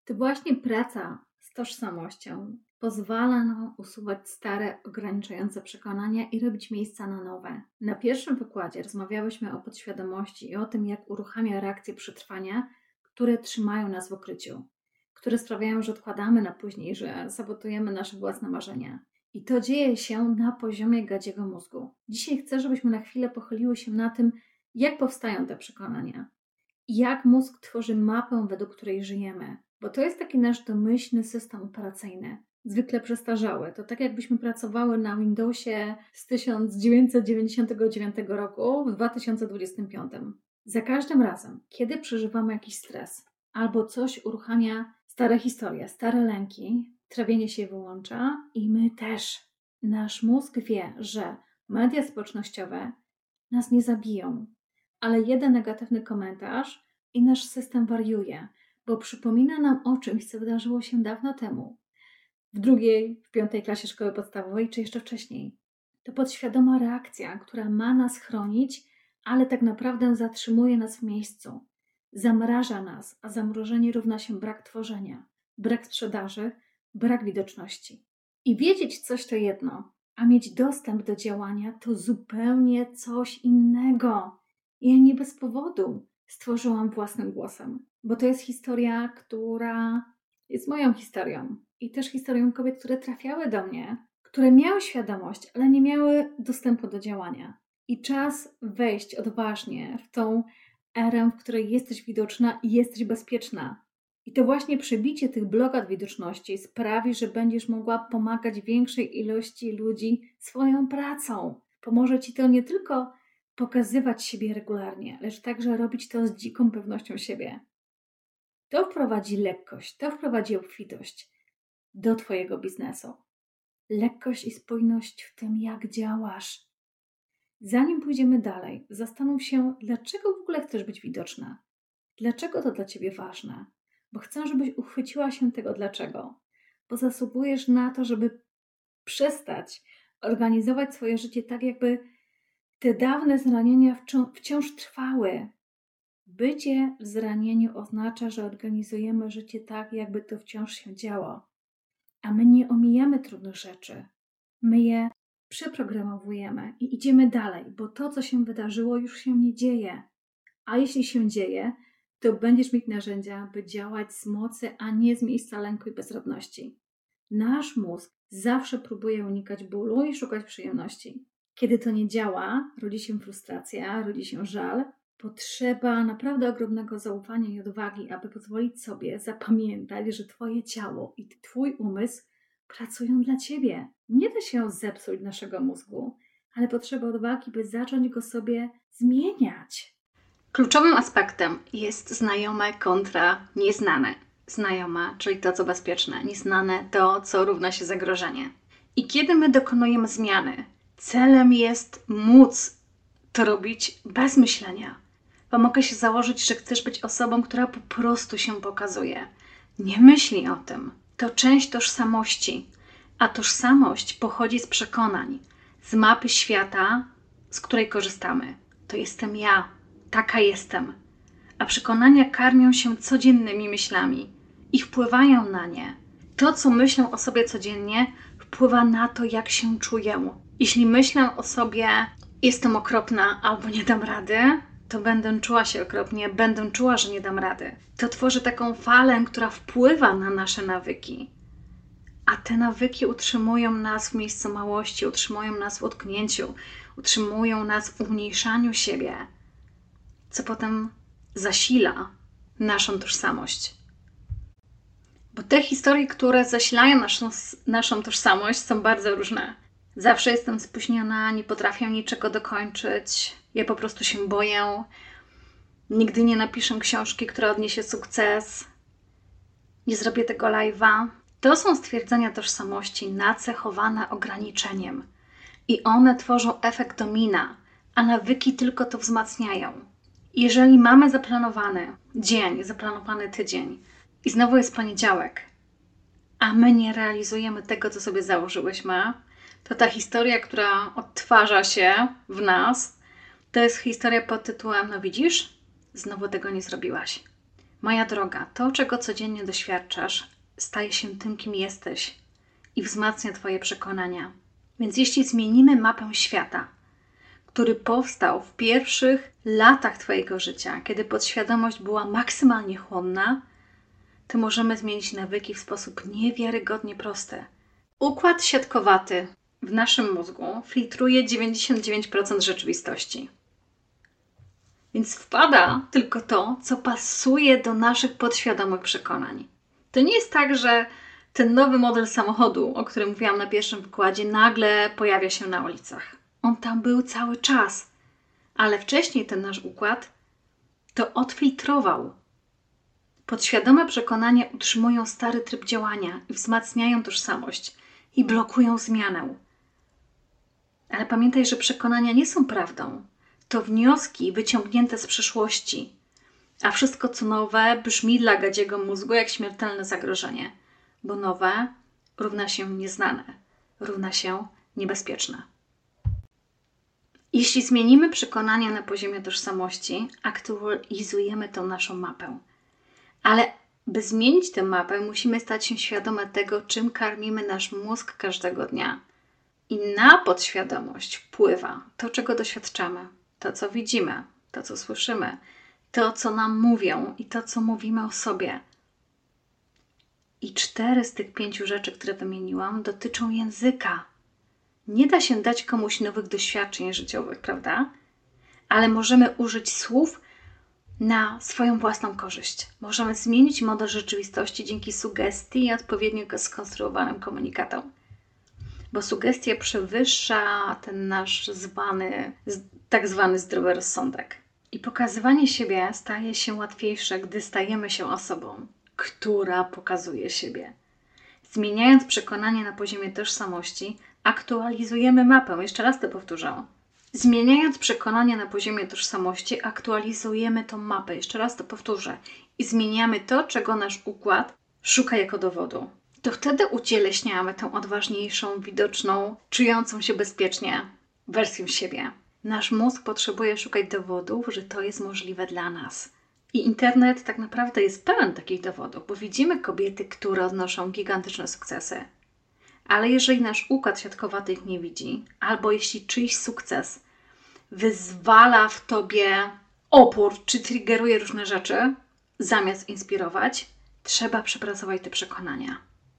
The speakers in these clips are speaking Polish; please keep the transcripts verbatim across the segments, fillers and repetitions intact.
To właśnie praca z tożsamością pozwala nam usuwać stare, ograniczające przekonania i robić miejsca na nowe. Na pierwszym wykładzie rozmawiałyśmy o podświadomości i o tym, jak uruchamia reakcje przetrwania, które trzymają nas w ukryciu, które sprawiają, że odkładamy na później, że sabotujemy nasze własne marzenia. I to dzieje się na poziomie gadziego mózgu. Dzisiaj chcę, żebyśmy na chwilę pochyliły się na tym, jak powstają te przekonania i jak mózg tworzy mapę, według której żyjemy. Bo to jest taki nasz domyślny system operacyjny, zwykle przestarzały. To tak jakbyśmy pracowały na Windowsie z tysiąc dziewięćset dziewięćdziesiątego dziewiątego roku w dwa tysiące dwudziestym piątym. Za każdym razem, kiedy przeżywamy jakiś stres albo coś uruchamia stare historie, stare lęki, trawienie się wyłącza i my też. Nasz mózg wie, że media społecznościowe nas nie zabiją, ale jeden negatywny komentarz i nasz system wariuje, bo przypomina nam o czymś, co wydarzyło się dawno temu. W drugiej, w piątej klasie szkoły podstawowej, czy jeszcze wcześniej. To podświadoma reakcja, która ma nas chronić, ale tak naprawdę zatrzymuje nas w miejscu. Zamraża nas, a zamrożenie równa się brak tworzenia, brak sprzedaży, brak widoczności. I wiedzieć coś to jedno, a mieć dostęp do działania to zupełnie coś innego. Ja nie bez powodu stworzyłam własnym głosem, bo to jest historia, która jest moją historią i też historią kobiet, które trafiały do mnie, które miały świadomość, ale nie miały dostępu do działania. I czas wejść odważnie w tą erę, w której jesteś widoczna i jesteś bezpieczna. I to właśnie przebicie tych blokad widoczności sprawi, że będziesz mogła pomagać większej ilości ludzi swoją pracą. Pomoże Ci to nie tylko pokazywać siebie regularnie, lecz także robić to z dziką pewnością siebie. To wprowadzi lekkość, to wprowadzi obfitość do Twojego biznesu. Lekkość i spójność w tym, jak działasz. Zanim pójdziemy dalej, zastanów się, dlaczego w ogóle chcesz być widoczna. Dlaczego to dla Ciebie ważne? Bo chcę, żebyś uchwyciła się tego dlaczego. Bo zasługujesz na to, żeby przestać organizować swoje życie tak, jakby te dawne zranienia wciąż trwały. Bycie w zranieniu oznacza, że organizujemy życie tak, jakby to wciąż się działo. A my nie omijamy trudnych rzeczy. My je przeprogramowujemy i idziemy dalej, bo to, co się wydarzyło, już się nie dzieje. A jeśli się dzieje, to będziesz mieć narzędzia, by działać z mocy, a nie z miejsca lęku i bezradności. Nasz mózg zawsze próbuje unikać bólu i szukać przyjemności. Kiedy to nie działa, rodzi się frustracja, rodzi się żal. Potrzeba naprawdę ogromnego zaufania i odwagi, aby pozwolić sobie zapamiętać, że Twoje ciało i Twój umysł pracują dla Ciebie. Nie da się zepsuć naszego mózgu, ale potrzeba odwagi, by zacząć go sobie zmieniać. Kluczowym aspektem jest znajome kontra nieznane. Znajome, czyli to, co bezpieczne. Nieznane, to, co równa się zagrożenie. I kiedy my dokonujemy zmiany, celem jest móc to robić bez myślenia. Bo mogę się założyć, że chcesz być osobą, która po prostu się pokazuje. Nie myśli o tym. To część tożsamości. A tożsamość pochodzi z przekonań, z mapy świata, z której korzystamy. To jestem ja. Taka jestem. A przekonania karmią się codziennymi myślami i wpływają na nie. To, co myślę o sobie codziennie, wpływa na to, jak się czuję. Jeśli myślę o sobie, jestem okropna albo nie dam rady, to będę czuła się okropnie, będę czuła, że nie dam rady. To tworzy taką falę, która wpływa na nasze nawyki. A te nawyki utrzymują nas w miejscu małości, utrzymują nas w utknięciu, utrzymują nas w umniejszaniu siebie, co potem zasila naszą tożsamość. Bo te historie, które zasilają naszą, naszą tożsamość, są bardzo różne. Zawsze jestem spóźniona, nie potrafię niczego dokończyć, ja po prostu się boję, nigdy nie napiszę książki, która odniesie sukces, nie zrobię tego live'a. To są stwierdzenia tożsamości nacechowane ograniczeniem i one tworzą efekt domina, a nawyki tylko to wzmacniają. Jeżeli mamy zaplanowany dzień, zaplanowany tydzień i znowu jest poniedziałek, a my nie realizujemy tego, co sobie założyłyśmy, to ta historia, która odtwarza się w nas, to jest historia pod tytułem: no widzisz, znowu tego nie zrobiłaś. Moja droga, to, czego codziennie doświadczasz, staje się tym, kim jesteś i wzmacnia Twoje przekonania. Więc jeśli zmienimy mapę świata, który powstał w pierwszych latach Twojego życia, kiedy podświadomość była maksymalnie chłonna, to możemy zmienić nawyki w sposób niewiarygodnie prosty. Układ siatkowaty w naszym mózgu filtruje dziewięćdziesiąt dziewięć procent rzeczywistości. Więc wpada tylko to, co pasuje do naszych podświadomych przekonań. To nie jest tak, że ten nowy model samochodu, o którym mówiłam na pierwszym wykładzie, nagle pojawia się na ulicach. On tam był cały czas, ale wcześniej ten nasz układ to odfiltrował. Podświadome przekonania utrzymują stary tryb działania i wzmacniają tożsamość i blokują zmianę. Ale pamiętaj, że przekonania nie są prawdą. To wnioski wyciągnięte z przeszłości, a wszystko co nowe brzmi dla gadziego mózgu jak śmiertelne zagrożenie, bo nowe równa się nieznane, równa się niebezpieczne. Jeśli zmienimy przekonania na poziomie tożsamości, aktualizujemy tą naszą mapę. Ale by zmienić tę mapę, musimy stać się świadome tego, czym karmimy nasz mózg każdego dnia. I na podświadomość wpływa to, czego doświadczamy, to, co widzimy, to, co słyszymy, to, co nam mówią i to, co mówimy o sobie. I cztery z tych pięciu rzeczy, które wymieniłam, dotyczą języka. Nie da się dać komuś nowych doświadczeń życiowych, prawda? Ale możemy użyć słów na swoją własną korzyść. Możemy zmienić model rzeczywistości dzięki sugestii i odpowiednio skonstruowanym komunikatom. Bo sugestia przewyższa ten nasz zwany, tak zwany zdrowy rozsądek. I pokazywanie siebie staje się łatwiejsze, gdy stajemy się osobą, która pokazuje siebie. Zmieniając przekonanie na poziomie tożsamości, aktualizujemy mapę. Jeszcze raz to powtórzę. Zmieniając przekonania na poziomie tożsamości, aktualizujemy tą mapę. Jeszcze raz to powtórzę. I zmieniamy to, czego nasz układ szuka jako dowodu. To wtedy ucieleśniamy tę odważniejszą, widoczną, czującą się bezpiecznie wersję siebie. Nasz mózg potrzebuje szukać dowodów, że to jest możliwe dla nas. I internet tak naprawdę jest pełen takich dowodów, bo widzimy kobiety, które odnoszą gigantyczne sukcesy. Ale jeżeli nasz układ siatkowaty ich nie widzi, albo jeśli czyjś sukces wyzwala w Tobie opór, czy triggeruje różne rzeczy, zamiast inspirować, trzeba przepracować te przekonania.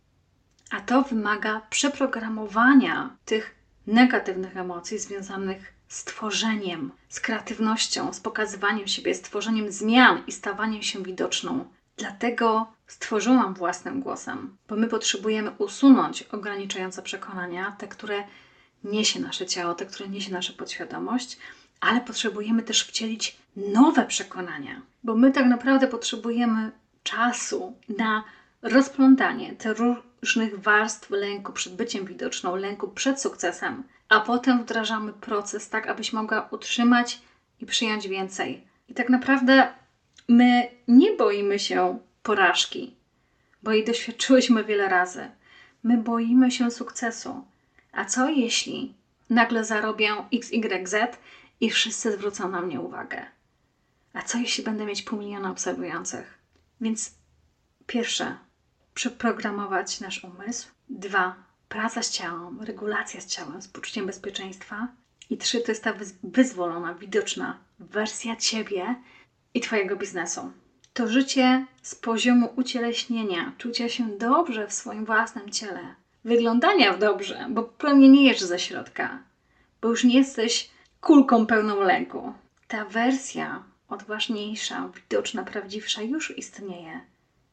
A to wymaga przeprogramowania tych negatywnych emocji związanych z tworzeniem, z kreatywnością, z pokazywaniem siebie, z tworzeniem zmian i stawaniem się widoczną. Dlatego stworzyłam własnym głosem, bo my potrzebujemy usunąć ograniczające przekonania, te, które niesie nasze ciało, te, które niesie nasza podświadomość, ale potrzebujemy też wcielić nowe przekonania, bo my tak naprawdę potrzebujemy czasu na rozplątanie tych różnych warstw lęku przed byciem widoczną, lęku przed sukcesem, a potem wdrażamy proces tak, abyś mogła utrzymać i przyjąć więcej. I tak naprawdę my nie boimy się porażki, bo jej doświadczyłyśmy wiele razy. My boimy się sukcesu. A co jeśli nagle zarobię X Y Z i wszyscy zwrócą na mnie uwagę? A co jeśli będę mieć pół miliona obserwujących? Więc pierwsze, przeprogramować nasz umysł. Dwa, praca z ciałem, regulacja z ciałem, z poczuciem bezpieczeństwa. I trzy, to jest ta wyzwolona, widoczna wersja Ciebie i Twojego biznesu. To życie z poziomu ucieleśnienia, czucia się dobrze w swoim własnym ciele, wyglądania dobrze, bo promieniejesz ze środka, bo już nie jesteś kulką pełną lęku. Ta wersja odważniejsza, widoczna, prawdziwsza już istnieje.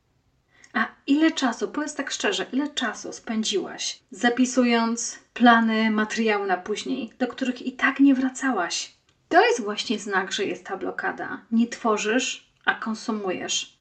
A ile czasu, powiedz tak szczerze, ile czasu spędziłaś zapisując plany, materiały na później, do których i tak nie wracałaś? To jest właśnie znak, że jest ta blokada. Nie tworzysz, a konsumujesz.